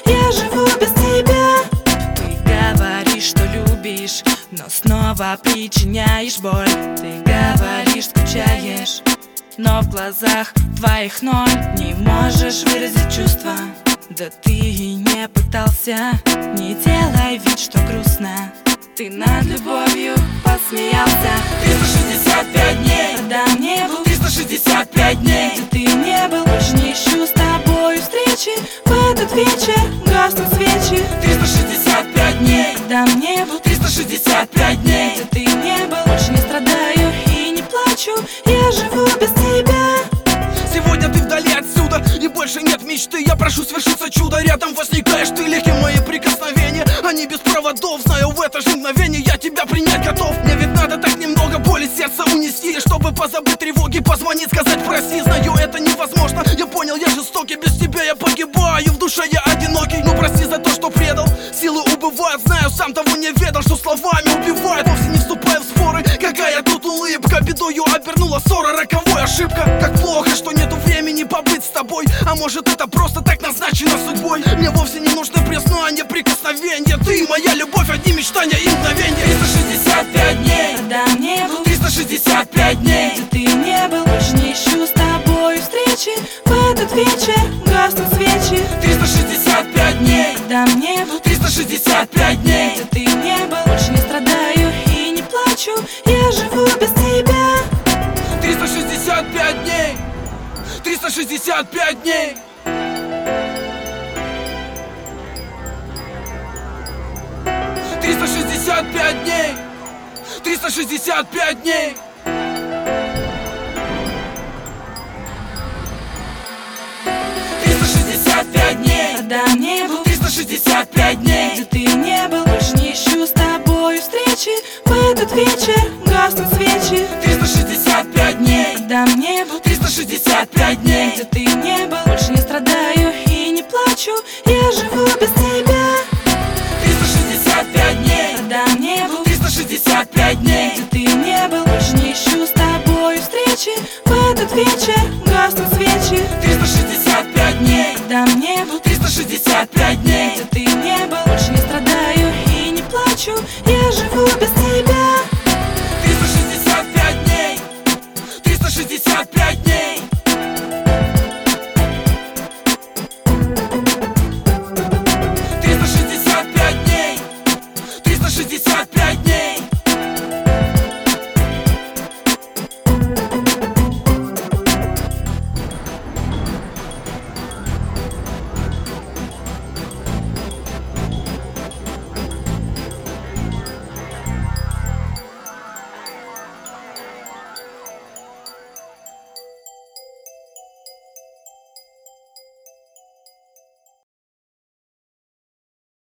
я живу без тебя. Ты говоришь, что любишь, но снова причиняешь боль. Ты говоришь, скучаешь, но в глазах твоих ноль. Не можешь выразить чувства, да ты и не пытался. Не делай вид, что грустно, ты над любовью посмеялся. 365 дней, Продам небу 365 дней, где ты не был. Больше не ищу с тобою встречи. В этот вечер гаснут свечи. 365 дней, Продам небу 365 дней, где ты не был. Больше не страдаю и не плачу, Я живу без тебя. сегодня ты вдали отсюда, и больше нет мечты. Я прошу свершиться чудо, рядом возникаешь ты. Легкие мои прикосновения, они без проводов. Знаю, в это же мгновение я тебя принять готов. Мне ведь надо так немного боли сердца унести, чтобы позабыть тревоги, позвонить, сказать прости. Знаю, это невозможно, я понял, я жестокий. Без тебя я погибаю, в душе я одинокий. Ну прости за то, что предал, силы убывают. Знаю, сам того не ведал, что словами убивают. Вовсе не вступая в споры, какая тут улыбка. Бедою обернула ссора, роковой ошибка. Как плохо, что нету времени побыть с тобой. А может, это просто так назначено судьбой. Мне вовсе не нужны признания, прикосновения. Ты моя любовь, одни мечтания и мгновения. 365 дней, Продам небу 365 дней, где ты не был. Больше не ищу с тобою встречи. В этот вечер гаснут свечи. 365 дней, Продам небу 365 дней, где ты не был. Больше не страдаю и не плачу, Я живу без тебя. 365 дней, 365 дней. 365 дней, 365 дней. 365 дней, Продам небу 365 дней, где ты не был. Больше не ищу с тобою встречи. В этот вечер гаснут свечи. 365 дней, Продам небу 365 дней, где ты не был. Больше не страдаю и не плачу, Я живу без тебя.